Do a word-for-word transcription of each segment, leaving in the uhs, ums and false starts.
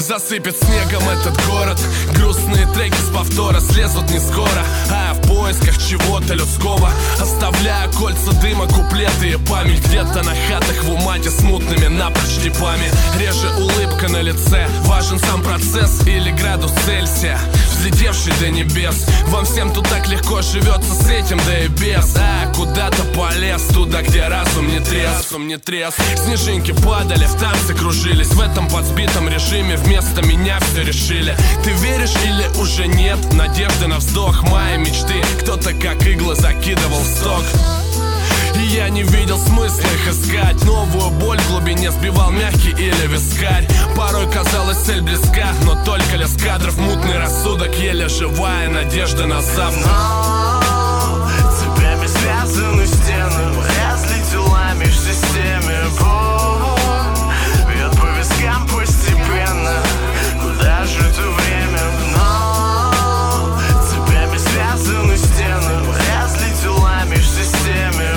Засыпет снегом этот город. Грустные треки с повтора слезут не скоро, а я в поисках чего-то людского. Оставляя кольца дыма, куплеты и память. Где-то на хатах в умате смутными напрочь типами. Реже улыбка на лице, важен сам процесс или градус Цельсия, взлетевший до небес. Вам всем тут так легко живется с этим, да и без. А куда-то полез, туда, где разум не трезв, разум не трезв. Снежинки падали, в танце кружились. В этом подсбитом режиме вместо меня все решили. Ты веришь или уже нет? Надежды на вздох, мои мечты кто-то как иглы закидывал в сток. И я не видел смысла их искать. Новую боль в глубине сбивал мягкий или вискарь. Порой казалось цель близка, но только лес кадров, мутный рассудок, еле живая надежда на завтра. Но цепями связаны стены, врезли тела меж системе. Боль бьет по вискам постепенно. Куда же это время? Но цепями связаны стены, врезли тела меж системе.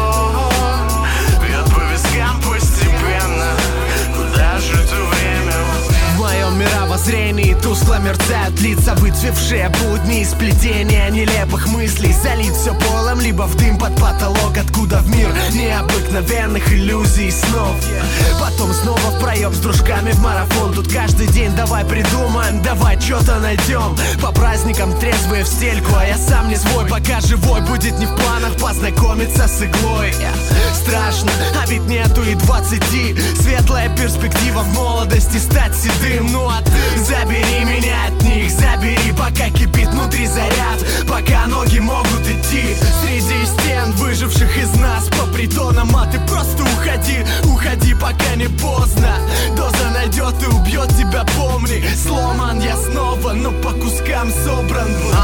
Боль бьет по вискам постепенно. Куда же это время? В моем мировоззрении тускло мерцают лица, выцвевшие будни и сплетения нелепых мыслей. Залить все полом, либо в дым под потолок, откуда в мир необыкновенных иллюзий и снов. Потом снова в проеб с дружками в марафон. Тут каждый день давай придумаем, давай что-то найдем. По праздникам трезвые в стельку, а я сам не свой. Пока живой, будет не в планах познакомиться с иглой. Страшно, а ведь нету и двадцати. Светлая перспектива в молодости стать седым. Ну а ты забери меня от них, забери, пока кипит внутри заряд, пока ноги могут идти. Среди стен выживших из нас по притонам, а ты просто уходи, уходи, пока не поздно. Доза найдет и убьет тебя, помни. Сломан я снова, но по кускам собран.